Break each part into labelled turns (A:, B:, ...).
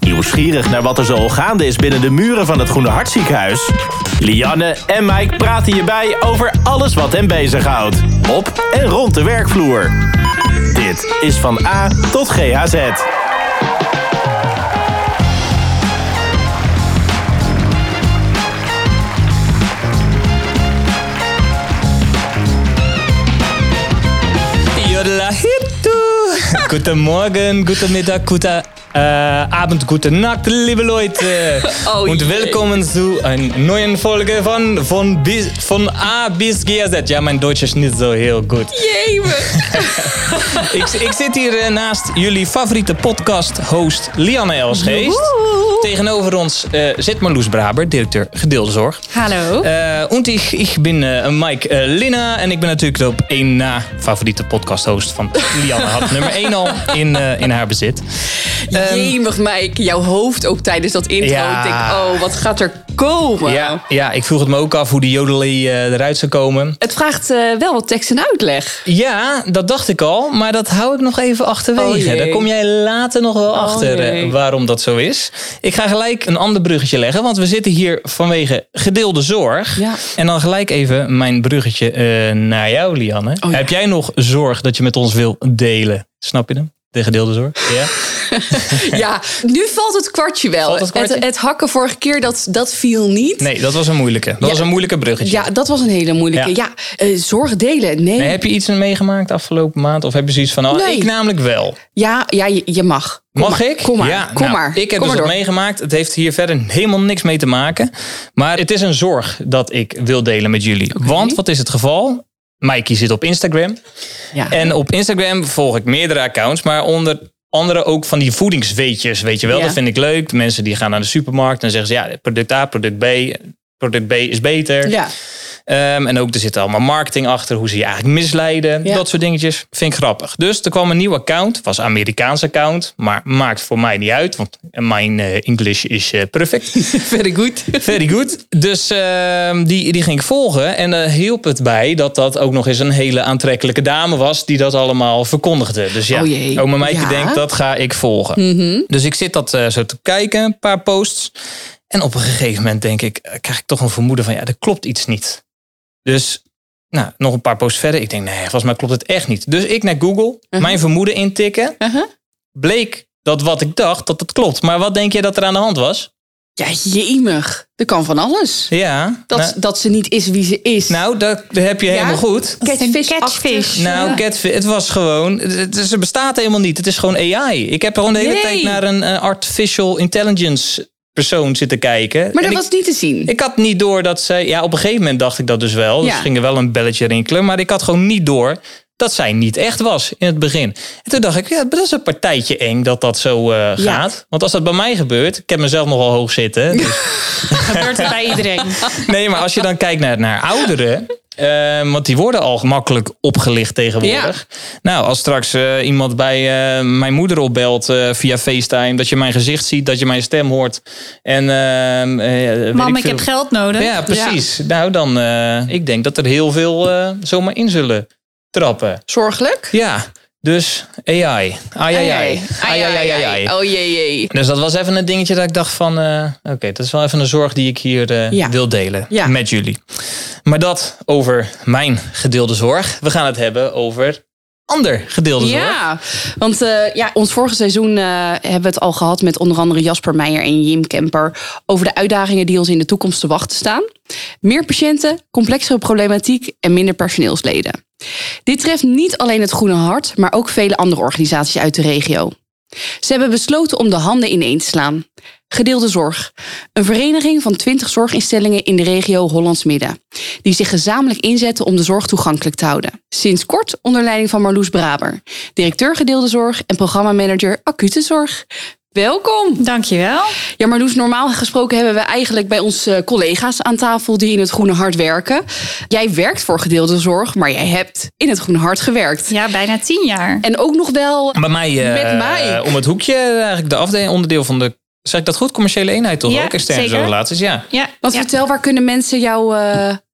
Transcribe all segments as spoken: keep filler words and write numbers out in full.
A: Nieuwsgierig naar wat er zo gaande is binnen de muren van het Groene Hartziekenhuis? Lianne en Mike praten je bij over alles wat hen bezighoudt. Op en rond de werkvloer. Dit is van A tot G H Z.
B: Guten Morgen, guten Mittag, guten äh, Abend, gute Nacht, liebe Leute.
C: Oh,
B: und
C: jee.
B: willkommen zu einer neuen Folge von, von, bis, von A bis G H Z. Ja, mijn Duits is niet zo heel goed.
C: Jemig.
B: ik, ik zit hier uh, naast jullie favoriete podcast-host Lianne Elsgeest.
C: Woehoe.
B: Tegenover ons uh, zit Marloes Braber, directeur gedeelde zorg.
C: Hallo.
B: Uh, und ich, ich bin uh, Mike uh, Linna en ik ben natuurlijk de op één na favoriete podcast-host van Lianne. Had nummer één al in, uh, in haar bezit. Um,
C: Jemig, Mike. Jouw hoofd ook tijdens dat intro.
B: Ja.
C: Ik denk, oh, wat gaat er komen?
B: Ja, ja, ik vroeg het me ook af hoe die jodelie uh, eruit zou komen.
C: Het vraagt uh, wel wat tekst en uitleg.
B: Ja, dat dacht ik al, maar dat hou ik nog even achterwege.
C: Oh jee.
B: Daar kom jij later nog wel
C: Oh
B: achter uh,
C: jee.
B: waarom dat zo is. Ik ga gelijk een ander bruggetje leggen, want we zitten hier vanwege gedeelde zorg.
C: Ja.
B: En dan gelijk even mijn bruggetje uh, naar jou, Lianne.
C: Oh ja.
B: Heb jij nog zorg dat je met ons wil delen? Snap je hem? De gedeelde zorg? Ja.
C: Ja, nu valt het kwartje wel.
B: Valt het kwartje?
C: Het, het hakken vorige keer, dat, dat viel niet.
B: Nee, dat was een moeilijke. Dat
C: Ja.
B: was een moeilijke bruggetje.
C: Ja, dat was een hele moeilijke. Ja,
B: Ja.
C: uh, zorg delen. Nee.
B: Nee, heb je iets meegemaakt afgelopen maand? Of heb je zoiets van, oh,
C: Nee.
B: ik namelijk wel.
C: Ja, ja je, je mag. Kom
B: Mag
C: maar.
B: ik?
C: Kom maar.
B: Ja,
C: Kom
B: nou,
C: maar.
B: Ik heb
C: Kom
B: dus
C: maar
B: wat
C: door.
B: meegemaakt. Het heeft hier verder helemaal niks mee te maken. Maar het is een zorg dat ik wil delen met jullie.
C: Oké.
B: Want wat is het geval? Mikey zit op Instagram.
C: Ja.
B: En op Instagram volg ik meerdere accounts. Maar onder andere ook van die voedingsweetjes. Weet je wel,
C: Ja.
B: dat vind ik leuk. Mensen die gaan naar de supermarkt en zeggen ze... ja, product A, product B. Product B is beter.
C: Ja.
B: Um, en ook er zit allemaal marketing achter. Hoe ze je eigenlijk misleiden.
C: Ja.
B: Dat soort dingetjes. Vind ik grappig. Dus er kwam een nieuw account. Was een Amerikaans account. Maar maakt voor mij niet uit. Want mijn uh, English is uh, perfect.
C: Very good.
B: Very good. Dus uh, die, die ging ik volgen. En uh, hielp het bij dat dat ook nog eens een hele aantrekkelijke dame was. Die dat allemaal verkondigde. Dus ja,
C: Oh jee.
B: ook mijn meisje
C: Ja.
B: denkt dat ga ik volgen.
C: Mhm.
B: Dus ik zit dat uh, zo te kijken. Een paar posts. En op een gegeven moment denk ik, uh, krijg ik toch een vermoeden van ja, er klopt iets niet. Dus nou, nog een paar posts verder. Ik denk, nee, volgens mij klopt het echt niet. Dus ik naar Google,
C: Uh-huh.
B: mijn vermoeden intikken.
C: Uh-huh.
B: Bleek dat wat ik dacht, dat het klopt. Maar wat denk je dat er aan de hand was?
C: Ja, jemig. Er kan van alles.
B: Ja.
C: Dat,
B: nou,
C: dat ze niet is wie ze is.
B: nou, dat heb je
C: Ja?
B: helemaal goed.
C: Catfish.
D: Catfish.
B: Nou, catfish, het was gewoon... Het, het bestaat helemaal niet. Het is gewoon A I. Ik heb gewoon de hele
C: Nee.
B: tijd naar een uh, artificial intelligence persoon zitten kijken.
C: Maar dat
B: En ik,
C: was niet te zien.
B: Ik had niet door dat zij... Ja, op een gegeven moment dacht ik dat dus wel. Dus
C: Ja.
B: ging er wel een belletje rinkelen. Maar ik had gewoon niet door dat zij niet echt was in het begin. En toen dacht ik, ja, dat is een partijtje eng dat dat zo uh,
C: Ja.
B: gaat. Want als dat bij mij gebeurt... Ik heb mezelf nogal hoog zitten. Dus,
D: Gebeurt het bij iedereen.
B: nee, maar als je dan kijkt naar, naar ouderen... Uh, want die worden al gemakkelijk opgelicht tegenwoordig. Nou, als straks uh, iemand bij uh, mijn moeder opbelt uh, via FaceTime... dat je mijn gezicht ziet, dat je mijn stem hoort. En, uh, uh,
D: Mam,
B: ik
D: ik
B: veel...
D: heb geld nodig.
B: Ja, precies. Nou, dan uh, ik denk dat er heel veel uh, zomaar in zullen trappen.
C: Zorgelijk?
B: Ja, dus A I. Ai, ai, ai. Ai, ai, ai, ai, ai.
C: Oh jee, jee.
B: Dus dat was even een dingetje dat ik dacht van... Uh, Oké, okay, dat is wel even een zorg die ik hier uh,
C: Ja.
B: wil delen
C: Ja.
B: met jullie. Maar dat over mijn gedeelde zorg. We gaan het hebben over ander gedeelde zorg.
C: Ja, want uh, ja, ons vorige seizoen uh, hebben we het al gehad met onder andere Jasper Meijer en Jim Kemper over de uitdagingen die ons in de toekomst te wachten staan. Meer patiënten, complexere problematiek en minder personeelsleden. Dit treft niet alleen het Groene Hart, maar ook vele andere organisaties uit de regio. Ze hebben besloten om de handen ineen te slaan. Gedeelde Zorg, een vereniging van twintig zorginstellingen in de regio Hollands Midden, die zich gezamenlijk inzetten om de zorg toegankelijk te houden. Sinds kort onder leiding van Marloes Braber, directeur Gedeelde Zorg en programmamanager Acute Zorg. Welkom.
D: Dankjewel.
C: Ja, Marloes, normaal gesproken hebben we eigenlijk bij onze collega's aan tafel die in het Groene Hart werken. Jij werkt voor Gedeelde Zorg, maar jij hebt in het Groene Hart gewerkt.
D: Ja, bijna tien jaar.
C: En ook nog wel
B: Bij mij, uh,
C: met mij.
B: om het hoekje, eigenlijk de afdeling, onderdeel van de... Zeg ik dat goed? Commerciële eenheid toch
D: Ja,
B: ook? Externe
D: zeker.
B: relaties, ja.
D: Ja,
C: Want
D: ja.
C: vertel, waar kunnen mensen jou uh,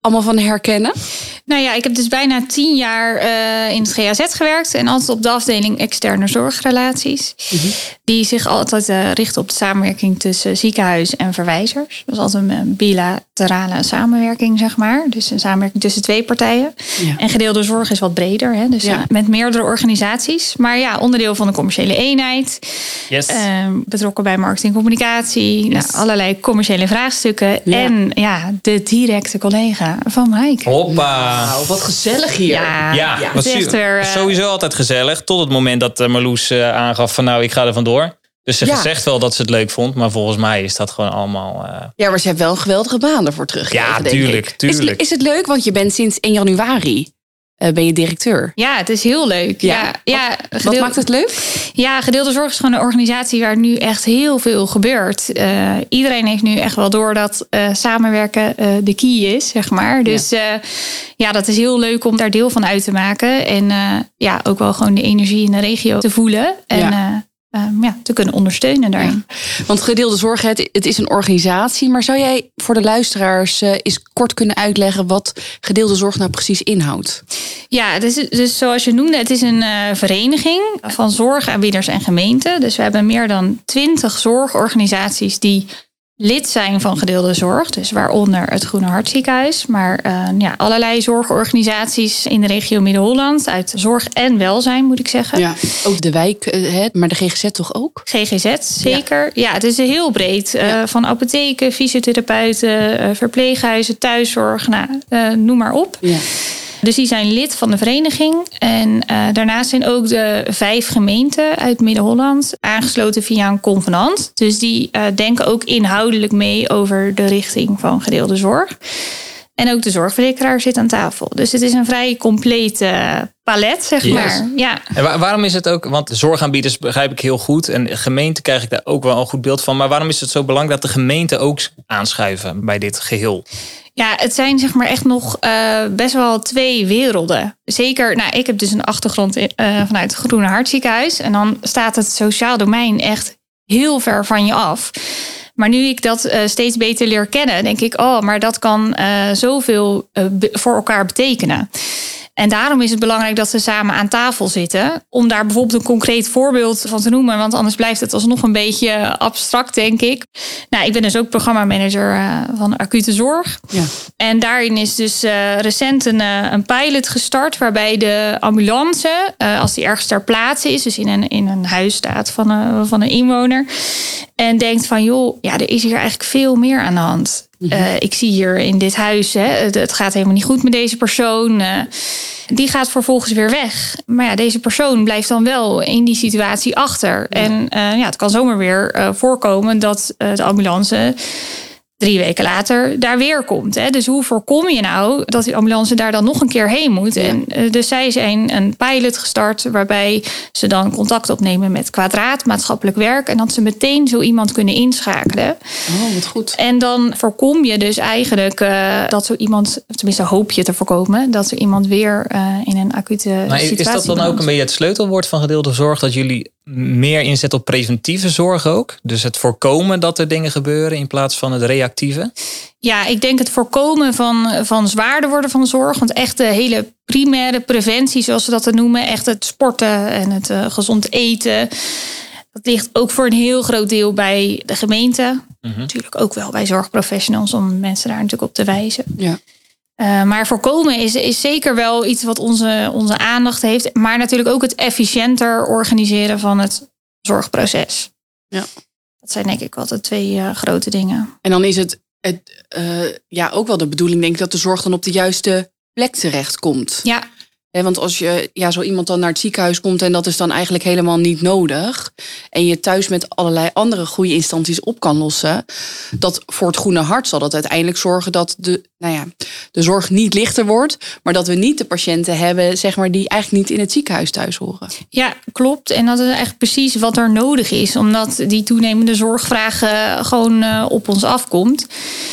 C: allemaal van herkennen?
D: Nou ja, ik heb dus bijna tien jaar uh, in het G A Z gewerkt. En altijd op de afdeling externe zorgrelaties. Mm-hmm. Die zich altijd uh, richt op de samenwerking tussen ziekenhuis en verwijzers. Dat is altijd een bilaterale samenwerking, zeg maar. Dus een samenwerking tussen twee partijen. Ja. En gedeelde zorg is wat breder. Hè? Dus ja. uh, met meerdere organisaties. Maar ja, onderdeel van de commerciële eenheid.
B: Yes.
D: Uh, betrokken bij marketing en communicatie. Yes. Nou, allerlei commerciële vraagstukken. Ja. En ja, de directe collega van Mike.
B: Hoppa.
C: Wauw, wat gezellig hier.
B: Ja, ja, ja. Was su- er, uh... sowieso altijd gezellig. Tot het moment dat uh, Marloes uh, aangaf van nou, ik ga er vandoor. Dus ze ja. zegt wel dat ze het leuk vond. Maar volgens mij is dat gewoon allemaal... Uh...
C: Ja, maar ze heeft wel een geweldige baan ervoor teruggekregen.
B: Ja, tuurlijk. tuurlijk.
C: Is, is het leuk? Want je bent sinds één januari... Uh, ben je directeur?
D: Ja, het is heel leuk. Ja. Ja, ja,
C: wat, gedeelde, wat maakt het leuk?
D: Ja, Gedeelde Zorg is gewoon een organisatie waar nu echt heel veel gebeurt. Uh, iedereen heeft nu echt wel door dat uh, samenwerken uh, de key is, zeg maar. Dus ja. Uh, ja, dat is heel leuk om daar deel van uit te maken. En uh, ja, ook wel gewoon de energie in de regio te voelen. En ja. Uh, Um, ja, te kunnen ondersteunen daarin.
C: Ja. Want Gedeelde Zorg, het, het is een organisatie. Maar zou jij voor de luisteraars uh, eens kort kunnen uitleggen wat Gedeelde Zorg nou precies inhoudt?
D: Ja, dus, dus zoals je noemde, het is een uh, vereniging van zorgaanbieders en gemeenten. Dus we hebben meer dan twintig zorgorganisaties die lid zijn van Gedeelde Zorg. Dus waaronder het Groene Hartziekenhuis. Maar uh, ja, allerlei zorgorganisaties in de regio Midden-Holland. Uit zorg en welzijn, moet ik zeggen.
C: Ja, ook de wijk, uh, maar de G G Z toch ook?
D: G G Z, zeker. Ja, ja, het is heel breed. Uh, ja. Van apotheken, fysiotherapeuten, uh, verpleeghuizen, thuiszorg. Nou, uh, noem maar op. Ja. Dus die zijn lid van de vereniging. En uh, daarnaast zijn ook de vijf gemeenten uit Midden-Holland aangesloten via een convenant. Dus die uh, denken ook inhoudelijk mee over de richting van gedeelde zorg. En ook de zorgverzekeraar zit aan tafel. Dus het is een vrij complete uh, palet, zeg yes. maar. Ja.
B: En waar, waarom is het ook, want zorgaanbieders begrijp ik heel goed. En gemeenten krijg ik daar ook wel een goed beeld van. Maar waarom is het zo belangrijk dat de gemeenten ook aanschuiven bij dit geheel?
D: Ja, het zijn zeg maar echt nog uh, best wel twee werelden. Zeker, nou, ik heb dus een achtergrond in, uh, vanuit het Groene Hartziekenhuis. En dan staat het sociaal domein echt heel ver van je af. Maar nu ik dat uh, steeds beter leer kennen, denk ik, oh, maar dat kan uh, zoveel uh, be- voor elkaar betekenen. En daarom is het belangrijk dat we samen aan tafel zitten. Om daar bijvoorbeeld een concreet voorbeeld van te noemen. Want anders blijft het alsnog een beetje abstract, denk ik. Nou, ik ben dus ook programmamanager uh, van acute zorg. Ja. En daarin is dus uh, recent een, uh, een pilot gestart. Waarbij de ambulance, uh, als die ergens ter plaatse is. Dus in een, in een huis staat van een, van een inwoner. En denkt van, joh, ja, er is hier eigenlijk veel meer aan de hand. Uh, ik zie hier in dit huis, hè, het gaat helemaal niet goed met deze persoon. Uh, die gaat vervolgens weer weg. Maar ja, deze persoon blijft dan wel in die situatie achter. Ja. En uh, ja, het kan zomaar weer uh, voorkomen dat uh, de ambulance drie weken later daar weer komt. Hè. Dus hoe voorkom je nou dat die ambulance daar dan nog een keer heen moet? Ja. En uh, dus zij zijn een pilot gestart waarbij ze dan contact opnemen met Kwadraat, maatschappelijk werk. En dat ze meteen zo iemand kunnen inschakelen.
C: Oh, wat goed.
D: En dan voorkom je dus eigenlijk uh, dat zo iemand, tenminste hoop je te voorkomen, dat zo iemand weer uh, in een acute maar situatie
B: is dat dan belandt. Ook een beetje het sleutelwoord van gedeelde zorg, dat jullie meer inzet op preventieve zorg ook? Dus het voorkomen dat er dingen gebeuren in plaats van het reactieve?
D: Ja, ik denk het voorkomen van, van zwaarder worden van zorg. Want echt de hele primaire preventie, zoals we dat dan noemen. Echt het sporten en het uh, gezond eten. Dat ligt ook voor een heel groot deel bij de gemeente. Mm-hmm. Natuurlijk ook wel bij zorgprofessionals om mensen daar natuurlijk op te wijzen. Ja. Uh, maar voorkomen is, is zeker wel iets wat onze, onze aandacht heeft. Maar natuurlijk ook het efficiënter organiseren van het zorgproces. Ja. Dat zijn denk ik wel de twee uh, grote dingen.
C: En dan is het, het uh, ja, ook wel de bedoeling, denk ik, dat de zorg dan op de juiste plek terechtkomt.
D: Ja.
C: He, want als je ja, zo iemand dan naar het ziekenhuis komt en dat is dan eigenlijk helemaal niet nodig. En je thuis met allerlei andere goede instanties op kan lossen. Dat voor het Groene Hart zal dat uiteindelijk zorgen dat de, nou ja, de zorg niet lichter wordt. Maar dat we niet de patiënten hebben, zeg maar, die eigenlijk niet in het ziekenhuis thuis horen.
D: Ja, klopt. En dat is echt precies wat er nodig is. Omdat die toenemende zorgvraag uh, gewoon uh, op ons afkomt.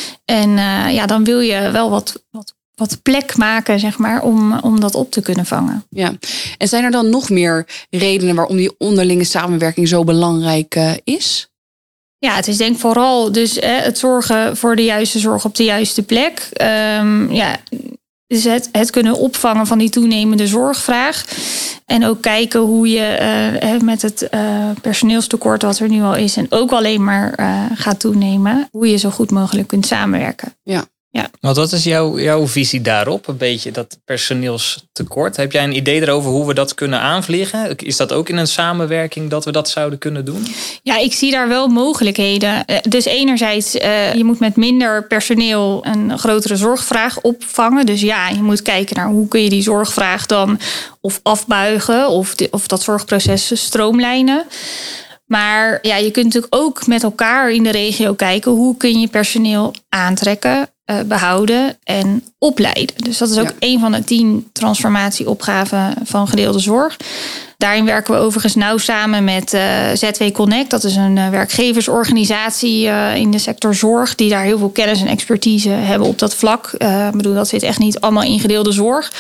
D: En uh, ja, dan wil je wel wat... wat wat plek maken, zeg maar, om, om dat op te kunnen vangen.
C: Ja. En zijn er dan nog meer redenen waarom die onderlinge samenwerking zo belangrijk uh, is?
D: Ja, het is denk ik vooral dus eh, het zorgen voor de juiste zorg op de juiste plek. Um, ja, dus het, het kunnen opvangen van die toenemende zorgvraag. En ook kijken hoe je uh, met het uh, personeelstekort wat er nu al is en ook alleen maar uh, gaat toenemen, hoe je zo goed mogelijk kunt samenwerken.
C: Ja.
D: Ja.
B: Want wat is jouw, jouw visie daarop? Een beetje dat personeelstekort. Heb jij een idee erover hoe we dat kunnen aanvliegen? Is dat ook in een samenwerking dat we dat zouden kunnen doen?
D: Ja, ik zie daar wel mogelijkheden. Dus enerzijds, uh, je moet met minder personeel een grotere zorgvraag opvangen. Dus ja, je moet kijken naar hoe kun je die zorgvraag dan of afbuigen of, de, of dat zorgproces stroomlijnen. Maar ja, je kunt natuurlijk ook met elkaar in de regio kijken hoe kun je personeel aantrekken, uh, behouden en opleiden. Dus dat is ook ja. een van de tien transformatieopgaven van gedeelde zorg. Daarin werken we overigens nauw samen met uh, Z W Connect. Dat is een uh, werkgeversorganisatie uh, in de sector zorg die daar heel veel kennis en expertise hebben op dat vlak. Uh, ik bedoel, dat zit echt niet allemaal in gedeelde zorg.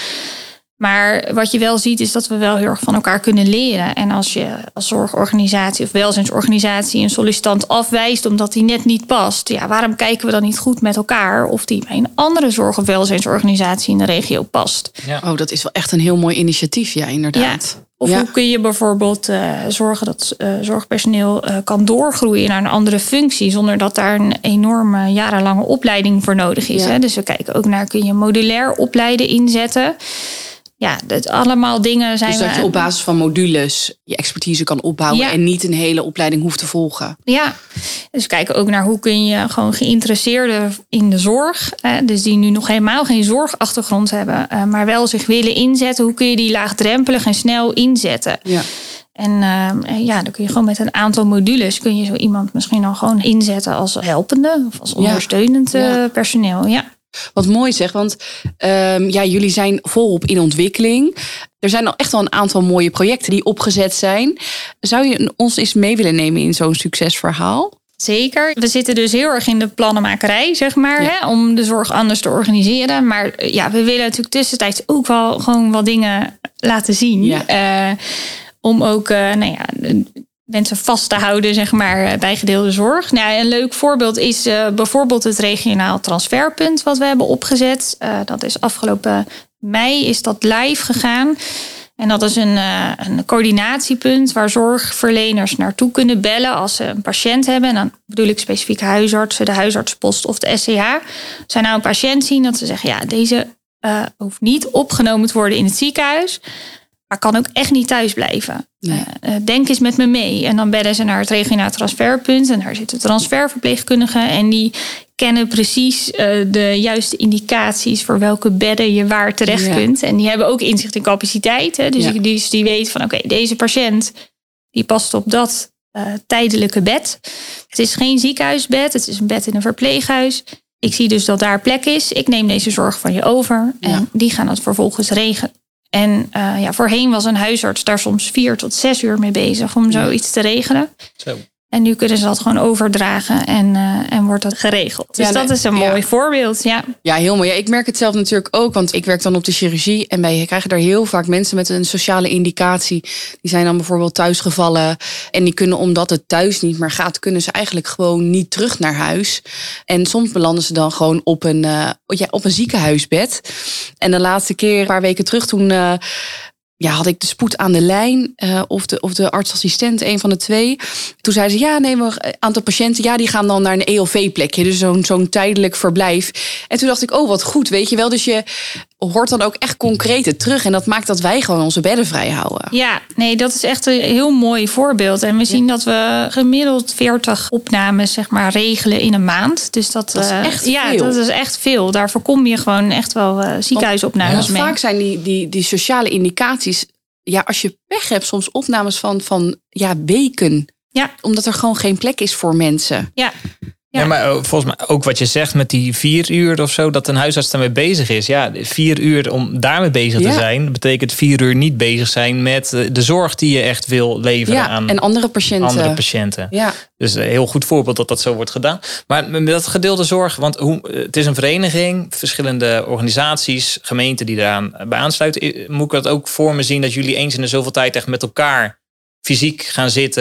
D: Maar wat je wel ziet is dat we wel heel erg van elkaar kunnen leren. En als je als zorgorganisatie of welzijnsorganisatie een sollicitant afwijst omdat die net niet past. Ja, waarom kijken we dan niet goed met elkaar of die bij een andere zorg- of welzijnsorganisatie in de regio past?
C: Ja. Oh, dat is wel echt een heel mooi initiatief, ja, inderdaad.
D: Ja. Of ja. hoe kun je bijvoorbeeld uh, zorgen dat uh, zorgpersoneel uh, kan doorgroeien naar een andere functie, zonder dat daar een enorme jarenlange opleiding voor nodig is. Ja. Hè? Dus we kijken ook naar, kun je modulair opleiden inzetten. Ja, dat allemaal dingen zijn.
C: Dus dat je op basis van modules je expertise kan opbouwen ja. en niet een hele opleiding hoeft te volgen.
D: Ja, dus kijken ook naar hoe kun je gewoon geïnteresseerden in de zorg, dus die nu nog helemaal geen zorgachtergrond hebben, maar wel zich willen inzetten. Hoe kun je die laagdrempelig en snel inzetten? Ja. En uh, ja, dan kun je gewoon met een aantal modules kun je zo iemand misschien dan gewoon inzetten als helpende of als ondersteunend ja. Ja. personeel. Ja.
C: Wat mooi zeg, want um, ja, jullie zijn volop in ontwikkeling. Er zijn al echt wel een aantal mooie projecten die opgezet zijn. Zou je ons eens mee willen nemen in zo'n succesverhaal?
D: Zeker. We zitten dus heel erg in de plannenmakerij, zeg maar, ja. hè, om de zorg anders te organiseren. Maar ja, we willen natuurlijk tussentijds ook wel gewoon wat dingen laten zien. Ja. Uh, om ook, uh, nou ja, mensen vast te houden, zeg maar, bij gedeelde zorg. Nou, een leuk voorbeeld is uh, bijvoorbeeld het regionaal transferpunt wat we hebben opgezet. Uh, dat is afgelopen mei is dat live gegaan. En dat is een, uh, een coördinatiepunt waar zorgverleners naartoe kunnen bellen als ze een patiënt hebben. En dan bedoel ik specifiek huisartsen, de huisartsenpost of de S C H. Als zij nou een patiënt zien dat ze zeggen, ja, deze uh, hoeft niet opgenomen te worden in het ziekenhuis, maar kan ook echt niet thuis blijven. Nee. Uh, denk eens met me mee. En dan bellen ze naar het regionaal transferpunt. En daar zitten transferverpleegkundigen. En die kennen precies uh, de juiste indicaties voor welke bedden je waar terecht ja. kunt. En die hebben ook inzicht in capaciteit. Hè? Dus, ja. die, dus die weten van oké, okay, deze patiënt die past op dat uh, tijdelijke bed. Het is geen ziekenhuisbed. Het is een bed in een verpleeghuis. Ik zie dus dat daar plek is. Ik neem deze zorg van je over. En ja. die gaan dat vervolgens regelen. En uh, ja, voorheen was een huisarts daar soms vier tot zes uur mee bezig om zoiets te regelen. Zo. En nu kunnen ze dat gewoon overdragen en, uh, en wordt dat geregeld. Dus ja, dat is een ja. mooi voorbeeld. Ja.
C: ja, heel mooi. Ja, ik merk het zelf natuurlijk ook, want ik werk dan op de chirurgie. En wij krijgen daar heel vaak mensen met een sociale indicatie. Die zijn dan bijvoorbeeld thuisgevallen. En die kunnen, omdat het thuis niet meer gaat, kunnen ze eigenlijk gewoon niet terug naar huis. En soms belanden ze dan gewoon op een, uh, ja, op een ziekenhuisbed. En de laatste keer, een paar weken terug, toen Uh, Ja, had ik de spoed aan de lijn uh, of, de, of de artsassistent, een van de twee. Toen zeiden ze, ja, nee, maar een aantal patiënten, ja, die gaan dan naar een E L V-plekje. Dus zo'n, zo'n tijdelijk verblijf. En toen dacht ik, oh, wat goed, weet je wel. Dus je hoort dan ook echt concreet terug. En dat maakt dat wij gewoon onze bedden vrij houden.
D: Ja, nee, dat is echt een heel mooi voorbeeld. En we zien ja. dat we gemiddeld veertig opnames, zeg maar, regelen in een maand. Dus dat,
C: dat is echt
D: uh, ja,
C: veel.
D: dat is echt veel. Daar voorkom je gewoon echt wel uh, ziekenhuisopnames
C: ja.
D: mee.
C: Vaak zijn die, die, die sociale indicaties, ja, als je pech hebt, soms opnames van, van ja, weken. Ja. Omdat er gewoon geen plek is voor mensen.
D: Ja.
B: Ja. ja, maar volgens mij ook wat je zegt met die vier uur of zo, dat een huisarts daarmee bezig is. Ja, vier uur om daarmee bezig ja. te zijn, betekent vier uur niet bezig zijn met de zorg die je echt wil leveren
C: ja,
B: aan
C: en andere patiënten.
B: Andere patiënten.
C: Ja.
B: Dus een heel goed voorbeeld dat dat zo wordt gedaan. Maar met dat gedeelde zorg, want hoe, het is een vereniging, verschillende organisaties, gemeenten die daaraan bij aansluiten. Moet ik dat ook voor me zien dat jullie eens in de zoveel tijd echt met elkaar fysiek gaan zitten?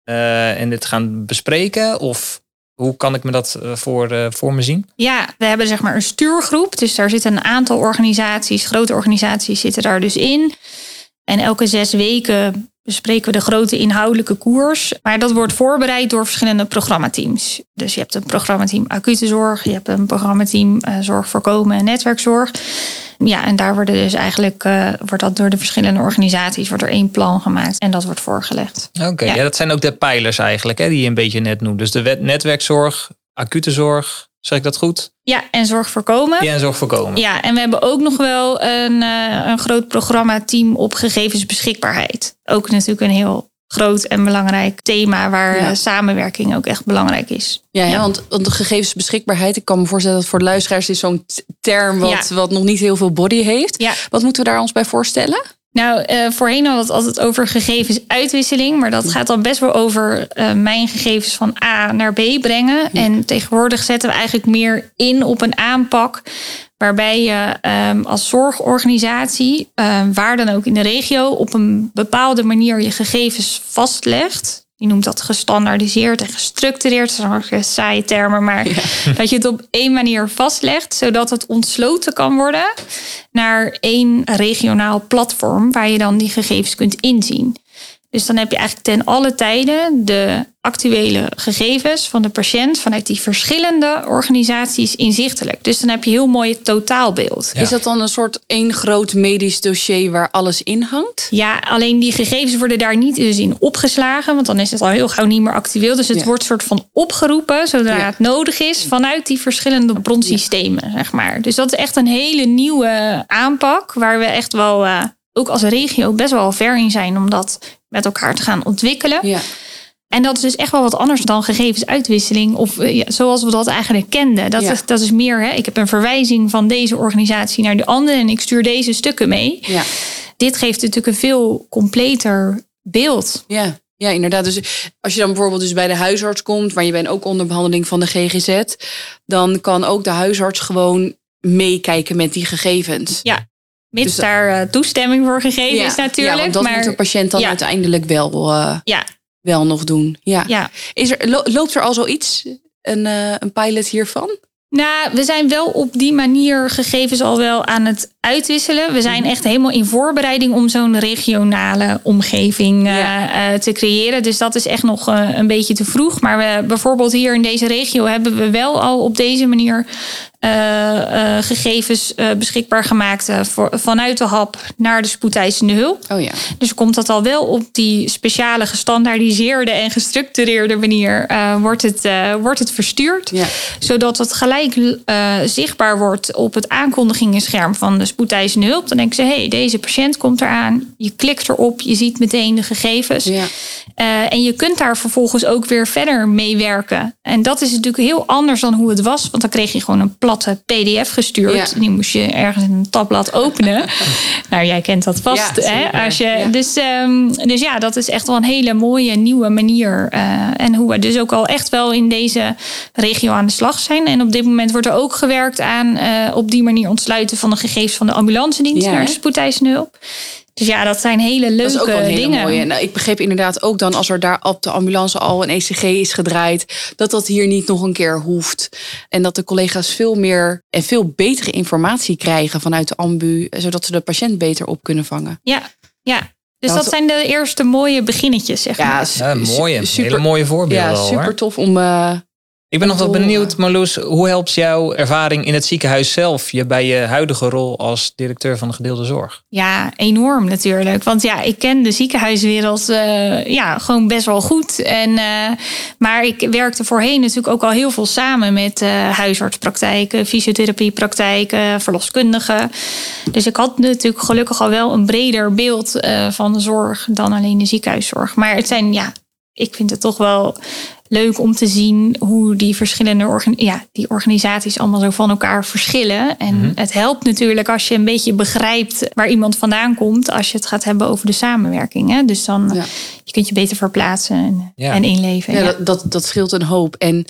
B: uh, en dit gaan bespreken? Of hoe kan ik me dat uh, voor, uh, voor me zien?
D: Ja, we hebben zeg maar een stuurgroep. Dus daar zitten een aantal organisaties, grote organisaties zitten daar dus in. En elke zes weken bespreken we de grote inhoudelijke koers. Maar dat wordt voorbereid door verschillende programmateams. Dus je hebt een programmateam acute zorg. Je hebt een programmateam uh, zorg voorkomen en netwerkzorg. Ja, en daar worden dus eigenlijk uh, wordt dat door de verschillende organisaties wordt er één plan gemaakt en dat wordt voorgelegd.
B: Oké, okay, ja. ja, dat zijn ook de pijlers eigenlijk, hè, die je een beetje net noemt. Dus de wet, netwerkzorg, acute zorg, zeg ik dat goed?
D: Ja, en zorg voorkomen.
B: Ja, en zorg voorkomen.
D: Ja, en we hebben ook nog wel een, uh, een groot programmateam op gegevensbeschikbaarheid. Ook natuurlijk een heel groot en belangrijk thema waar ja. samenwerking ook echt belangrijk is.
C: Ja, ja, want, want de gegevensbeschikbaarheid, ik kan me voorstellen dat voor de luisteraars is zo'n term wat, ja. wat nog niet heel veel body heeft. Ja. Wat moeten we daar ons bij voorstellen?
D: Nou, uh, voorheen hadden we het altijd over gegevensuitwisseling. Maar dat gaat dan best wel over uh, mijn gegevens van A naar B brengen. Ja. En tegenwoordig zetten we eigenlijk meer in op een aanpak waarbij je um, als zorgorganisatie, uh, waar dan ook in de regio, op een bepaalde manier je gegevens vastlegt. Je noemt dat gestandaardiseerd en gestructureerd. Dat zijn ook saaie termen, maar ja. dat je het op één manier vastlegt, zodat het ontsloten kan worden naar één regionaal platform waar je dan die gegevens kunt inzien. Dus dan heb je eigenlijk ten alle tijden de actuele gegevens van de patiënt vanuit die verschillende organisaties inzichtelijk. Dus dan heb je heel mooi het totaalbeeld.
C: Ja. Is dat dan een soort één groot medisch dossier waar alles in hangt?
D: Ja, alleen die gegevens worden daar niet dus in opgeslagen, want dan is het al heel gauw niet meer actueel. Dus het ja. wordt soort van opgeroepen zodra ja. het nodig is vanuit die verschillende bronsystemen, ja. zeg maar. Dus dat is echt een hele nieuwe aanpak waar we echt wel uh, ook als regio best wel ver in zijn om dat met elkaar te gaan ontwikkelen. Ja. En dat is dus echt wel wat anders dan gegevensuitwisseling of ja, zoals we dat eigenlijk kenden. Dat, ja. is, dat is meer, hè, ik heb een verwijzing van deze organisatie naar de andere en ik stuur deze stukken mee. Ja. Dit geeft natuurlijk een veel completer beeld.
C: Ja. Ja, inderdaad. Dus als je dan bijvoorbeeld dus bij de huisarts komt, maar je bent ook onder behandeling van de G G Z, dan kan ook de huisarts gewoon meekijken met die gegevens.
D: Ja. Mits dus, daar uh, toestemming voor gegeven ja, is natuurlijk.
C: Ja, want dat
D: maar,
C: moet de patiënt dan ja. uiteindelijk wel, uh, ja. wel nog doen. Ja. Ja. Is er, lo- loopt er al zoiets, een, uh, een pilot hiervan?
D: Nou, we zijn wel op die manier gegevens al wel aan het uitwisselen. We zijn echt helemaal in voorbereiding om zo'n regionale omgeving uh, ja. uh, te creëren. Dus dat is echt nog uh, een beetje te vroeg. Maar we, bijvoorbeeld hier in deze regio hebben we wel al op deze manier Uh, uh, gegevens uh, beschikbaar gemaakt uh, voor, vanuit de hap naar de spoedeisende hulp.
C: Oh ja.
D: Dus komt dat al wel op die speciale gestandaardiseerde en gestructureerde manier uh, wordt, het, uh, wordt het verstuurd. Ja. Zodat het gelijk uh, zichtbaar wordt op het aankondigingenscherm van de spoedeisende hulp. Dan denken ze, hé, hey, deze patiënt komt eraan. Je klikt erop, je ziet meteen de gegevens. Ja. Uh, en je kunt daar vervolgens ook weer verder mee werken. En dat is natuurlijk heel anders dan hoe het was. Want dan kreeg je gewoon een platte P D F gestuurd. Ja. Die moest je ergens in een tabblad openen. Nou, jij kent dat vast. Ja, hè? Als je, ja. Dus, um, dus ja, dat is echt wel een hele mooie nieuwe manier. Uh, en hoe we dus ook al echt wel in deze regio aan de slag zijn. En op dit moment wordt er ook gewerkt aan uh, op die manier ontsluiten van de gegevens van de ambulance dienst ja, naar de spoedeisende hulp. Dus ja, dat zijn hele leuke dingen. Dat is ook wel een hele dingen. Mooie.
C: Nou, ik begreep inderdaad ook dan als er daar op de ambulance al een E C G is gedraaid, dat dat hier niet nog een keer hoeft. En dat de collega's veel meer en veel betere informatie krijgen vanuit de ambu, zodat ze de patiënt beter op kunnen vangen.
D: Ja, ja. Dus dat, dat zijn de eerste mooie beginnetjes, zeg maar.
B: Ja, ja mooie. Super, hele mooie voorbeelden.
C: Ja, super hoor. Tof om. Uh,
B: Ik ben nog wel benieuwd, Marloes, hoe helpt jouw ervaring in het ziekenhuis zelf je bij je huidige rol als directeur van de gedeelde zorg?
D: Ja, enorm natuurlijk. Want ja, ik ken de ziekenhuiswereld uh, ja, gewoon best wel goed. En, uh, maar ik werkte voorheen natuurlijk ook al heel veel samen met uh, huisartspraktijken, fysiotherapiepraktijken, verloskundigen. Dus ik had natuurlijk gelukkig al wel een breder beeld uh, van de zorg dan alleen de ziekenhuiszorg. Maar het zijn, ja, ik vind het toch wel leuk om te zien hoe die verschillende organ- ja, die organisaties allemaal zo van elkaar verschillen. En mm-hmm. het helpt natuurlijk als je een beetje begrijpt waar iemand vandaan komt, als je het gaat hebben over de samenwerking. Hè? Dus dan ja. je kunt je beter verplaatsen en, ja. en inleven.
C: Ja,
D: ja.
C: Dat, dat, dat scheelt een hoop. En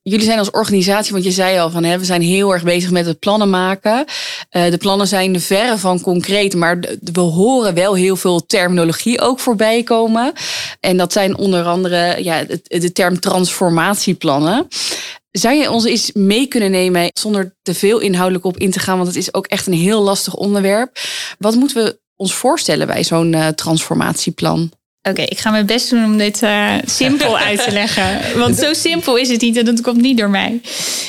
C: Jullie zijn als organisatie, want je zei al van hè, we zijn heel erg bezig met het plannen maken. Uh, de plannen zijn verre van concreet, maar de, we horen wel heel veel terminologie ook voorbij komen. En dat zijn onder andere ja, de, de term transformatieplannen. Zou je ons eens mee kunnen nemen zonder te veel inhoudelijk op in te gaan, want het is ook echt een heel lastig onderwerp. Wat moeten we ons voorstellen bij zo'n uh, transformatieplan?
D: Oké, okay, ik ga mijn best doen om dit uh, simpel uit te leggen. Want zo simpel is het niet en dat komt niet door mij.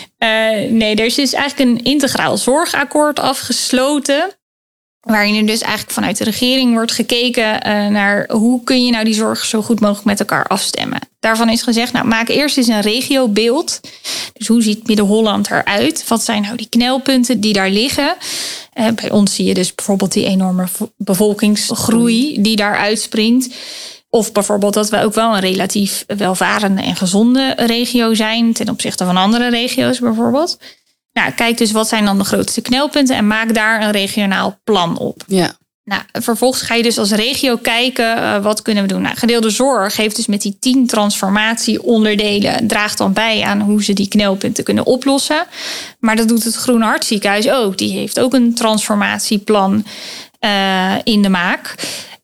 D: Uh, nee, er is dus eigenlijk een integraal zorgakkoord afgesloten. Waarin er dus eigenlijk vanuit de regering wordt gekeken uh, naar hoe kun je nou die zorg zo goed mogelijk met elkaar afstemmen. Daarvan is gezegd, nou maak eerst eens een regiobeeld. Dus hoe ziet Midden-Holland eruit? Wat zijn nou die knelpunten die daar liggen? Uh, bij ons zie je dus bijvoorbeeld die enorme bevolkingsgroei die daar uitspringt. Of bijvoorbeeld dat we ook wel een relatief welvarende en gezonde regio zijn ten opzichte van andere regio's bijvoorbeeld. Nou, kijk dus wat zijn dan de grootste knelpunten en maak daar een regionaal plan op.
C: Ja.
D: Nou, vervolgens ga je dus als regio kijken, uh, wat kunnen we doen? Nou, gedeelde zorg heeft dus met die tien transformatieonderdelen, draagt dan bij aan hoe ze die knelpunten kunnen oplossen. Maar dat doet het Groene Hartziekenhuis ook. Die heeft ook een transformatieplan uh, in de maak.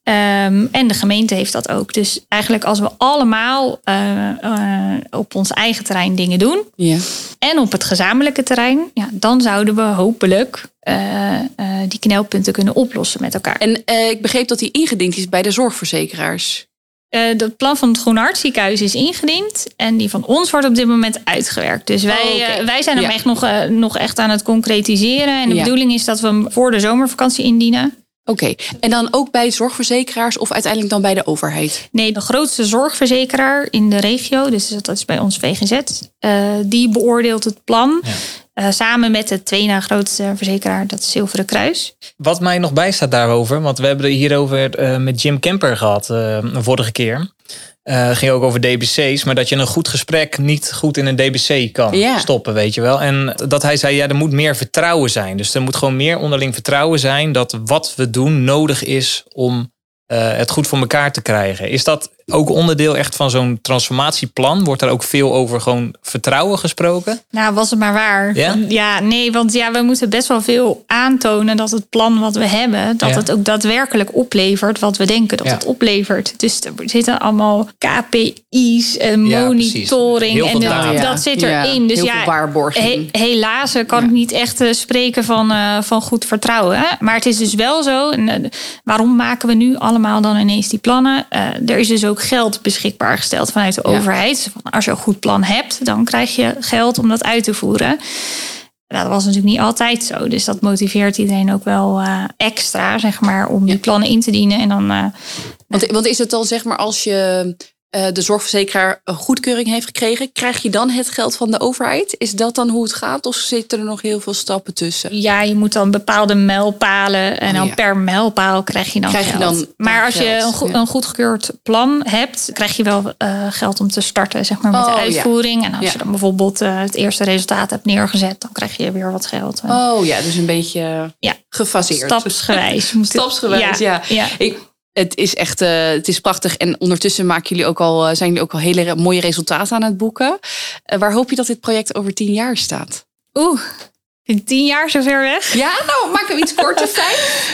D: Um, en de gemeente heeft dat ook. Dus eigenlijk als we allemaal uh, uh, op ons eigen terrein dingen doen.
C: Ja.
D: En op het gezamenlijke terrein. Ja, dan zouden we hopelijk uh, uh, die knelpunten kunnen oplossen met elkaar.
C: En uh, ik begreep dat die ingediend is bij de zorgverzekeraars.
D: Uh, het plan van het Groene Hartziekenhuis is ingediend. En die van ons wordt op dit moment uitgewerkt. Dus wij, oh, okay. uh, wij zijn hem ja. echt nog, uh, nog echt aan het concretiseren. En de ja. bedoeling is dat we hem voor de zomervakantie indienen.
C: Oké, okay. En dan ook bij zorgverzekeraars of uiteindelijk dan bij de overheid?
D: Nee, de grootste zorgverzekeraar in de regio, dus dat is bij ons V G Z, uh, die beoordeelt het plan. Ja. Uh, samen met de twee na grootste verzekeraar, dat is Zilveren Kruis.
B: Wat mij nog bijstaat daarover, want we hebben het hierover uh, met Jim Kemper gehad uh, de vorige keer. Uh, ging ook over D B C's, maar dat je een goed gesprek niet goed in een D B C kan ja. stoppen, weet je wel. En dat hij zei, ja, er moet meer vertrouwen zijn. Dus er moet gewoon meer onderling vertrouwen zijn dat wat we doen nodig is om uh, het goed voor elkaar te krijgen. Is dat ook onderdeel echt van zo'n transformatieplan? Wordt daar ook veel over gewoon vertrouwen gesproken?
D: Nou, was het maar waar.
B: Ja,
D: ja nee, want ja, we moeten best wel veel aantonen dat het plan wat we hebben, dat ja. het ook daadwerkelijk oplevert wat we denken dat ja. het oplevert. Dus er zitten allemaal K P I's en ja, monitoring en dat, ja. dat zit erin.
C: Ja,
D: dus
C: heel
D: ja,
C: veel waarborging.
D: He, helaas kan ja. ik niet echt uh, spreken van, uh, van goed vertrouwen. Hè? Maar het is dus wel zo. En, uh, waarom maken we nu allemaal dan ineens die plannen? Uh, er is dus ook geld beschikbaar gesteld vanuit de ja. overheid. Als je een goed plan hebt, dan krijg je geld om dat uit te voeren. Dat was natuurlijk niet altijd zo. Dus dat motiveert iedereen ook wel uh, extra, zeg maar, om ja. die plannen in te dienen. En dan, uh,
C: want, want is het dan, zeg maar, als je uh, de zorgverzekeraar een goedkeuring heeft gekregen, krijg je dan het geld van de overheid? Is dat dan hoe het gaat? Of zitten er nog heel veel stappen tussen?
D: Ja, je moet dan bepaalde mijlpalen. En dan oh, ja. per mijlpaal krijg je dan krijg geld. Je dan maar als geld, je een, go- ja. een goedgekeurd plan hebt, krijg je wel uh, geld om te starten, zeg maar, met oh, de uitvoering. Ja. En als ja. je dan bijvoorbeeld uh, het eerste resultaat hebt neergezet, dan krijg je weer wat geld.
C: Oh ja, dus een beetje ja. gefaseerd.
D: Stapsgewijs.
C: Stapsgewijs, ja. ja. ja. Ik, Het is echt uh, het is prachtig. En ondertussen maken jullie ook al, uh, zijn jullie ook al hele re- mooie resultaten aan het boeken. Uh, waar hoop je dat dit project over tien jaar staat?
D: Oeh, in tien jaar zo ver weg?
C: Ja, nou, maak hem iets korter, vijf.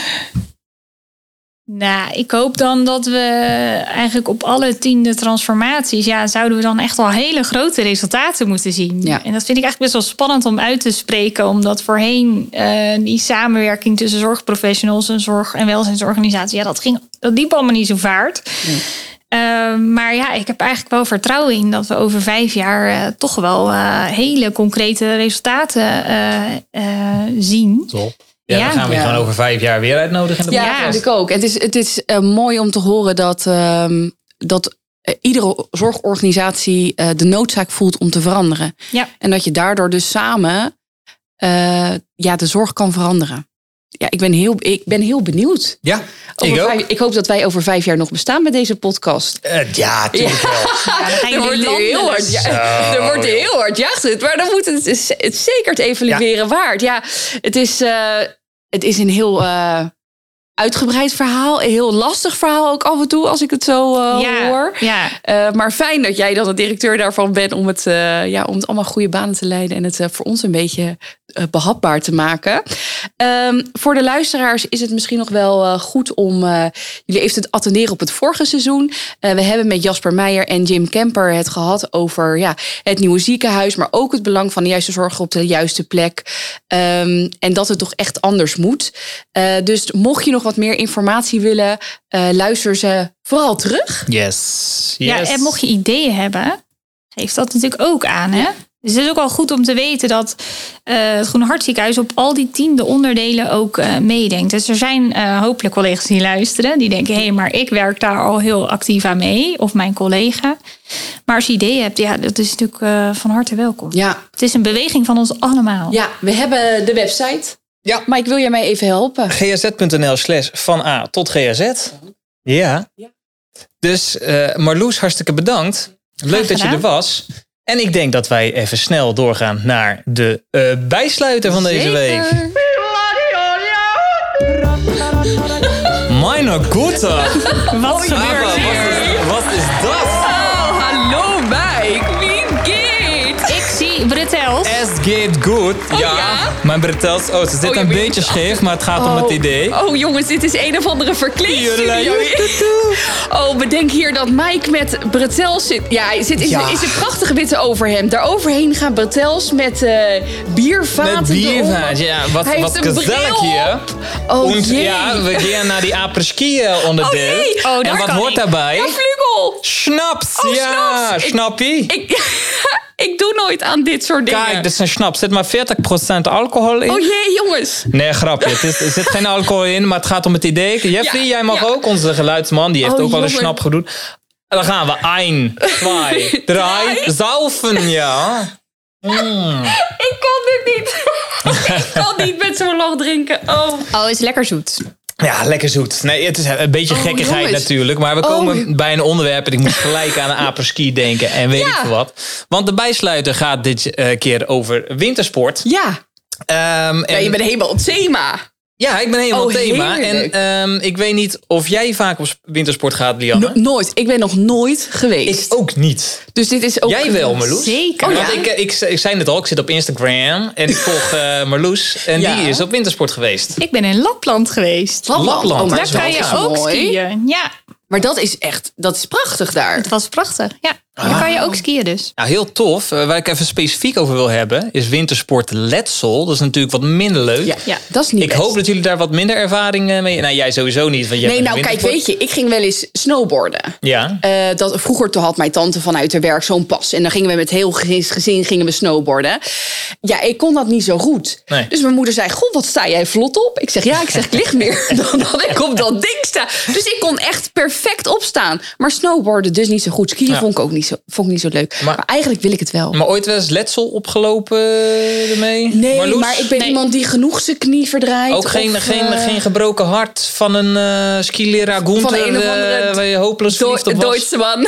D: Nou, ik hoop dan dat we eigenlijk op alle tiende transformaties, ja, zouden we dan echt wel hele grote resultaten moeten zien. Ja. En dat vind ik eigenlijk best wel spannend om uit te spreken, omdat voorheen uh, die samenwerking tussen zorgprofessionals en zorg- en welzijnsorganisaties, ja, dat ging, dat liep allemaal niet zo vaart. Nee. Uh, maar ja, ik heb eigenlijk wel vertrouwen in dat we over vijf jaar uh, toch wel uh, hele concrete resultaten uh, uh, zien.
B: Top. Ja, ja, dan gaan we je ja. gewoon over vijf jaar weer uitnodigen. In de
C: ja, vind ik ook. En het is, het is uh, mooi om te horen dat, uh, dat uh, iedere zorgorganisatie uh, de noodzaak voelt om te veranderen.
D: Ja.
C: En dat je daardoor dus samen uh, ja, de zorg kan veranderen. Ja, ik ben heel, ik ben heel benieuwd.
B: Ja, ik ook.
C: Vijf, ik hoop dat wij over vijf jaar nog bestaan met deze podcast.
B: Uh, ja, natuurlijk ja. wel.
C: Ja, er wordt heel hard, ja, er wordt heel hard jacht, maar dan moet het, het, het zeker het evalueren ja. waard. Ja, het is, uh, het is een heel, uh, uitgebreid verhaal. Een heel lastig verhaal ook af en toe, als ik het zo uh,
D: ja,
C: hoor.
D: Ja.
C: Uh, maar fijn dat jij dan de directeur daarvan bent om het, uh, ja, om het allemaal goede banen te leiden en het uh, voor ons een beetje uh, behapbaar te maken. Um, voor de luisteraars is het misschien nog wel uh, goed om uh, jullie even te attenderen op het vorige seizoen. Uh, we hebben met Jasper Meijer en Jim Kemper het gehad over ja, het nieuwe ziekenhuis, maar ook het belang van de juiste zorg op de juiste plek. Um, en dat het toch echt anders moet. Uh, dus mocht je nog wat meer informatie willen, uh, luister ze vooral terug.
B: Yes. yes.
D: Ja, en mocht je ideeën hebben, geef dat natuurlijk ook aan, hè? Dus het is ook wel goed om te weten dat uh, het Groene Hartziekenhuis op al die tiende onderdelen ook uh, meedenkt. Dus er zijn uh, hopelijk collega's die luisteren. Die denken, hé, hey, maar ik werk daar al heel actief aan mee. Of mijn collega. Maar als je ideeën hebt, ja, dat is natuurlijk uh, van harte welkom.
C: Ja.
D: Het is een beweging van ons allemaal.
C: Ja, we hebben de website.
B: Ja.
C: Mike, wil jij mij even helpen?
B: gaz.nl slash van A tot gaz. Ja.
C: Ja.
B: Dus uh, Marloes, hartstikke bedankt. Leuk dat je er was. En ik denk dat wij even snel doorgaan naar de uh, bijsluiter van deze
C: Zeker.
B: week. Meine Güte.
D: Wat gebeurt hier?
B: Wat is dat?
C: Oh, hallo Mike. Wie geht's?
D: Ik zie Bretels.
B: Es geht goed.
C: Oh,
B: ja.
C: ja?
B: Mijn Bretels. Oh, ze zit
C: Oh, je
B: een
C: weet-
B: beetje scheef, maar het gaat om het idee.
C: Oh jongens, dit is een of andere verkleedstudio. Oh, bedenk hier dat Mike met bretels zit. Ja, hij zit in
B: Ja.
C: zijn- in zijn prachtige witte overhemd. Daaroverheen gaan bretels met uh, biervaten.
B: Met biervaat,
C: eronder.
B: ja. Wat,
C: Hij
B: wat
C: heeft een
B: gezellig
C: bril
B: hier.
C: op. Oh
B: Und
C: jee.
B: ja, we gaan naar die apres-ski onderdeel.
C: Oh, nee.
D: Oh,
B: en
D: daar
B: wat
D: kan
B: hoort
D: ik.
B: daarbij?
C: Ja, vlugel.
B: Schnaps.
C: Oh,
B: ja,
C: schnaps. Ik-
B: schnappie.
C: Ik, ik doe nooit aan dit soort dingen.
B: Kijk, dit is een schnaps. Er zit maar veertig procent alcohol in.
C: Oh jee, jongens.
B: Nee, grapje. Het is, er zit geen alcohol in, maar het gaat om het idee. Jeffrey,
C: Ja,
B: jij mag
C: ja.
B: ook. Onze geluidsman, die heeft
C: Oh,
B: ook al een
C: jongen.
B: snap gedaan. En dan gaan we. Ein, twee, drie. Zaufen, ja. Mm.
C: Ik kan dit niet. Ik kan niet met zo lang drinken. Oh.
D: Oh, is lekker zoet.
B: Ja, lekker zoet. Nee, het is een beetje
C: Oh,
B: gekkigheid
C: jongens.
B: natuurlijk. Maar we
C: Oh.
B: komen bij een onderwerp en ik moest gelijk aan een apres-ski denken. En weet
C: Ja.
B: ik veel wat. Want de bijsluiter gaat dit uh, keer over wintersport.
C: Ja.
B: Um,
C: Ja, je bent helemaal op thema.
B: Ja, ik ben helemaal
C: Oh,
B: thema.
C: heerlijk.
B: En um, ik weet niet of jij vaak op wintersport gaat, Lianne.
C: No- nooit. Ik ben nog nooit geweest.
B: Ik ook niet.
C: Dus dit is ook...
B: Jij wel, Marloes?
D: Zeker.
C: Oh,
B: Want
C: ja?
B: ik, ik, ik zei net al, ik zit op Instagram en ik volg uh, Marloes. En
C: Ja.
B: die is op wintersport geweest.
D: Ik ben in Lapland geweest.
C: Lapland.
B: Lapland.
C: Oh, maar
D: Daar
B: is wel
D: kan je
B: gaaf.
D: ook
C: mooi.
D: skiën. Ja,
C: Maar dat is echt... Dat is prachtig daar.
D: het was prachtig. Ja, daar kan je ook skiën dus.
B: Nou, heel tof. Uh, waar ik even specifiek over wil hebben, is wintersport letsel. Dat is natuurlijk wat minder leuk.
C: Ja, ja, dat is niet
B: Ik
C: best.
B: hoop dat jullie daar wat minder ervaring uh, mee... Nou, jij sowieso niet. Want jij
C: Nee,
B: bent
C: nou
B: in
C: kijk,
B: wintersport.
C: weet je, ik ging wel eens snowboarden.
B: Ja.
C: Uh, dat, vroeger toen had mijn tante vanuit haar werk zo'n pas. En dan gingen we met heel gezin, gezin gingen we snowboarden. Ja, ik kon dat niet zo goed.
B: Nee.
C: Dus mijn moeder zei, goh, wat sta jij vlot op? Ik zeg, ja, ik zeg, ik lig meer dan dat ik op dat ding sta. Dus ik kon echt perfect opstaan. Maar snowboarden dus niet zo goed. Skiën
B: Ja.
C: vond ik ook niet zo, vond ik niet zo leuk. Maar,
B: Maar-
C: eigenlijk wil ik het wel.
B: Maar ooit wel eens letsel opgelopen ermee?
C: Nee,
B: Marloes?
C: maar ik ben
D: Nee.
C: iemand die genoeg zijn knie verdraait.
B: Ook geen,
C: of,
B: geen,
C: uh,
B: geen gebroken hart van een uh, skileraar Gunther,
C: een of
B: uh,
C: andere
B: waar je hopeloos
C: Deu-
B: verliefd op was?
C: Duitse man.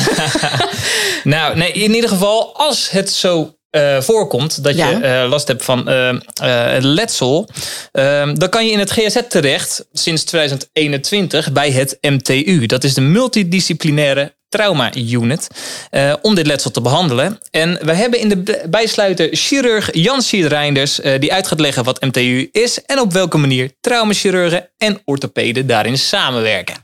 B: Nou, nee, in ieder geval, als het zo uh, voorkomt dat
C: Ja.
B: je uh, last hebt van uh, uh, letsel, uh, dan kan je in het G Z Z terecht sinds twintig eenentwintig bij het M T U. Dat is de multidisciplinaire trauma unit, uh, om dit letsel te behandelen. En we hebben in de bijsluiter chirurg Jan Siert Reinders, uh, die uit gaat leggen wat M T U is en op welke manier traumachirurgen en orthopeden daarin samenwerken.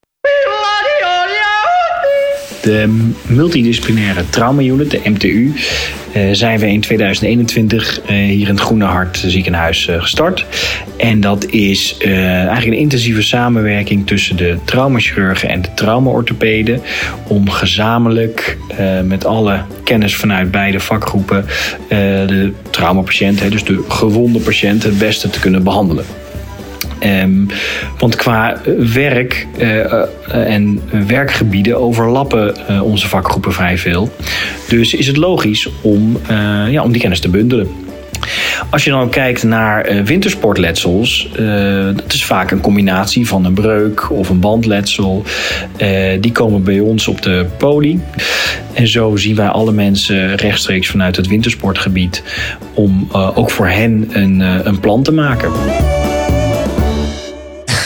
E: De multidisciplinaire trauma unit, de M T U, uh, zijn we in twintig eenentwintig uh, hier in het Groene Hart ziekenhuis uh, gestart. En dat is uh, eigenlijk een intensieve samenwerking tussen de traumachirurgen en de traumaorthopeden om gezamenlijk uh, met alle kennis vanuit beide vakgroepen uh, de traumapatiënten, dus de gewonde patiënten, het beste te kunnen behandelen. Um, want qua werk uh, uh, en werkgebieden overlappen uh, onze vakgroepen vrij veel. Dus is het logisch om, uh, ja, om die kennis te bundelen. Als je dan kijkt naar uh, wintersportletsels, uh, dat is vaak een combinatie van een breuk of een bandletsel. Uh, die komen bij ons op de poli. En zo zien wij alle mensen rechtstreeks vanuit het wintersportgebied om uh, ook voor hen een, uh, een plan te maken.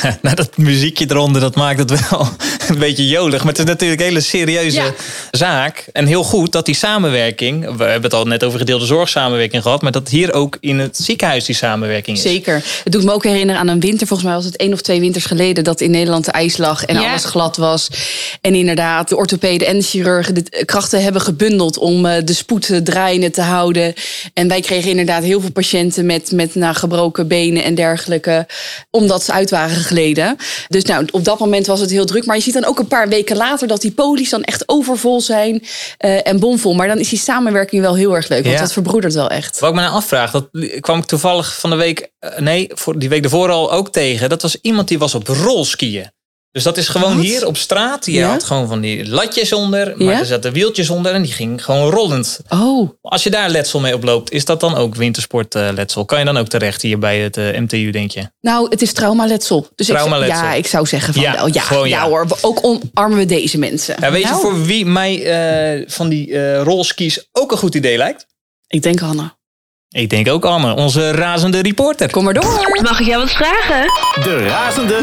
B: nou, dat muziekje eronder, dat maakt het wel een beetje jolig. Maar het is natuurlijk een hele serieuze ja. zaak. En heel goed dat die samenwerking... We hebben het al net over gedeelde zorgsamenwerking gehad... maar dat hier ook in het ziekenhuis die samenwerking is.
C: Zeker. Het doet me ook herinneren aan een winter. Volgens mij was het één of twee winters geleden... dat in Nederland de ijs lag en ja. alles glad was. En inderdaad, de orthopeden en de chirurgen... de krachten hebben gebundeld om de spoed draaiende te houden. En wij kregen inderdaad heel veel patiënten... met, met nou, gebroken benen en dergelijke... omdat ze uit waren geleden. Dus nou, op dat moment was het heel druk. Maar je ziet dan ook een paar weken later... dat die polies dan echt overvol zijn uh, en bomvol. Maar dan is die samenwerking wel heel erg leuk. Want ja. dat verbroedert wel echt.
B: Wat ik me nou afvraag, dat kwam ik toevallig van de week... nee, voor die week ervoor al ook tegen. Dat was iemand die was op rolskiën. Dus dat is gewoon Wat? hier op straat. Die ja? had gewoon van die latjes onder. Maar ja? er zaten wieltjes onder en die ging gewoon rollend.
C: Oh.
B: Als je daar letsel mee oploopt, is dat dan ook wintersportletsel? Kan je dan ook terecht hier bij het uh, M T U, denk je?
C: Nou, het is traumaletsel. Dus
B: traumaletsel.
C: Ik, ja, ik zou zeggen van
B: ja,
C: wel. Ja,
B: gewoon, ja.
C: ja hoor, ook omarmen we deze mensen.
B: Ja, weet
C: nou.
B: je voor wie mij uh, van die uh, rolskis ook een goed idee lijkt?
C: Ik denk Anne.
B: Ik denk ook Anne, onze razende reporter.
C: Kom maar door.
F: Mag ik jou wat vragen?
A: De razende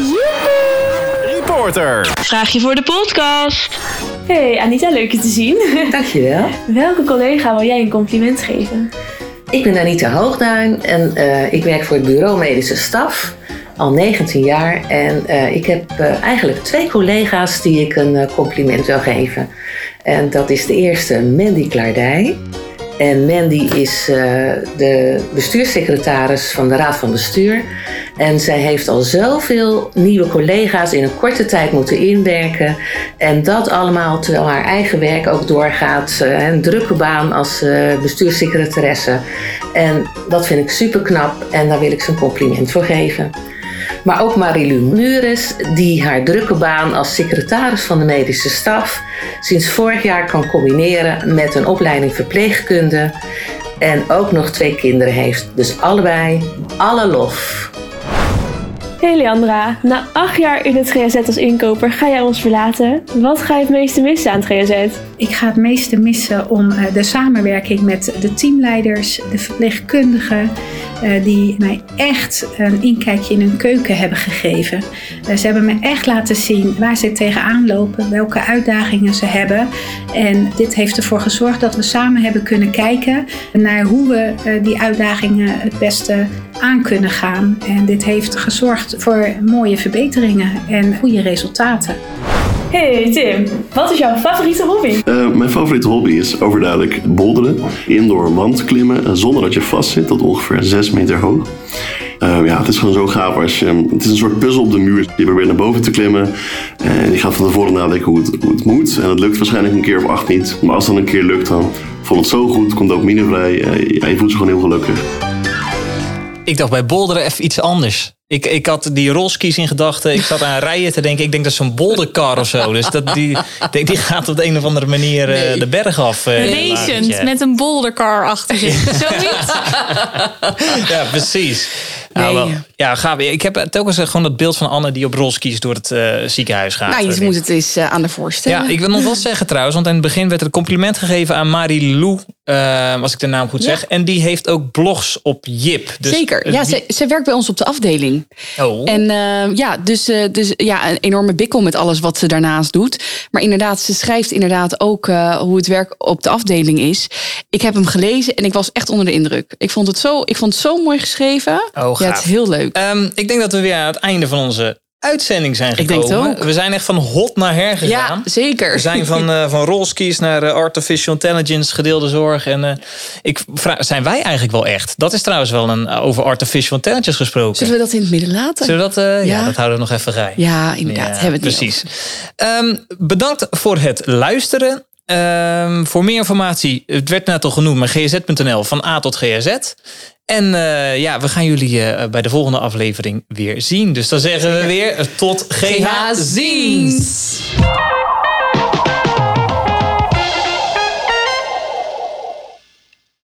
A: reporter.
F: Vraagje voor de podcast.
G: Hey Anita, leuk je te zien.
H: Dankjewel.
G: Welke collega wil jij een compliment geven?
H: Ik ben Anita Hoogduin en uh, ik werk voor het bureau medische staf. Al negentien jaar. En uh, ik heb uh, eigenlijk twee collega's die ik een uh, compliment wil geven. En dat is de eerste Mandy Klaardij. En Mandy is uh, de bestuurssecretaris van de Raad van Bestuur. En zij heeft al zoveel nieuwe collega's in een korte tijd moeten inwerken. En dat allemaal terwijl haar eigen werk ook doorgaat. Uh, een drukke baan als uh, bestuurssecretaresse. En dat vind ik super knap en daar wil ik ze een compliment voor geven. Maar ook Marilu Mures, die haar drukke baan als secretaris van de medische staf sinds vorig jaar kan combineren met een opleiding verpleegkunde en ook nog twee kinderen heeft. Dus allebei, alle lof.
G: Hey Leandra, na acht jaar in het G A Z als inkoper ga jij ons verlaten. Wat ga je het meeste missen aan het G A Z?
I: Ik ga het meeste missen om de samenwerking met de teamleiders, de verpleegkundigen, die mij echt een inkijkje in hun keuken hebben gegeven. Ze hebben me echt laten zien waar ze tegenaan lopen, welke uitdagingen ze hebben. En dit heeft ervoor gezorgd dat we samen hebben kunnen kijken naar hoe we die uitdagingen het beste aan kunnen gaan. En dit heeft gezorgd voor mooie verbeteringen en goede resultaten.
G: Hey Tim, wat is jouw favoriete hobby?
J: Uh, mijn favoriete hobby is overduidelijk boulderen. Indoor wandklimmen zonder dat je vastzit tot ongeveer zes meter hoog. Uh, ja, het is gewoon zo gaaf als je... Het is een soort puzzel op de muur. Je probeert naar boven te klimmen. En je gaat van tevoren nadenken hoe het, hoe het moet. En het lukt waarschijnlijk een keer of acht niet. Maar als het dan een keer lukt, dan voelt het zo goed. Komt ook minevrij. Uh, ja, je voelt je gewoon heel gelukkig.
B: Ik dacht bij boulderen even iets anders. Ik, ik had die rolskis in gedachten. Ik zat aan rijden te denken. Ik denk dat is zo'n bouldercar of zo. Dus dat, die, denk, die gaat op de een of andere manier uh, nee. de berg af. Uh,
D: Racend met een bouldercar achter zich. Zoiets.
B: Ja, precies.
C: Nee.
B: Nou, wel, ja, gaaf. Ik heb telkens gewoon dat beeld van Anne die op rolskis door het uh, ziekenhuis gaat.
C: Nou, je moet het eens uh, aan de voorstellen.
B: Ja, ik wil nog wel zeggen trouwens, want in het begin werd er een compliment gegeven aan Marilu, uh, als ik de naam goed zeg. Ja. En die heeft ook blogs op Jip. Dus,
C: zeker. Ja, ze, ze werkt bij ons op de afdeling.
B: Oh.
C: En uh, ja, dus, uh, dus ja, een enorme bikkel met alles wat ze daarnaast doet. Maar inderdaad, ze schrijft inderdaad ook uh, hoe het werk op de afdeling is. Ik heb hem gelezen en ik was echt onder de indruk. Ik vond het zo, ik vond het zo mooi geschreven.
B: Oh,
C: ja, het is heel leuk.
B: Um, ik denk dat we weer aan het einde van onze uitzending zijn gekomen.
C: Ik denk het ook.
B: We zijn echt van hot naar her gegaan.
C: Ja, zeker.
B: We zijn van, uh, van rolskis naar uh, artificial intelligence, gedeelde zorg. En uh, ik vraag, zijn wij eigenlijk wel echt? Dat is trouwens wel een uh, over artificial intelligence gesproken.
C: Zullen we dat in het midden laten?
B: Zullen we dat? Uh, ja.
C: ja,
B: dat houden we nog even geheim.
C: Ja, inderdaad. Ja, hebben we het
B: precies. Um, bedankt voor het luisteren. Um, voor meer informatie, het werd net al genoemd, maar g z punt n l van A tot G Z. En uh, ja, we gaan jullie uh, bij de volgende aflevering weer zien. Dus dan zeggen we weer tot G H ziens.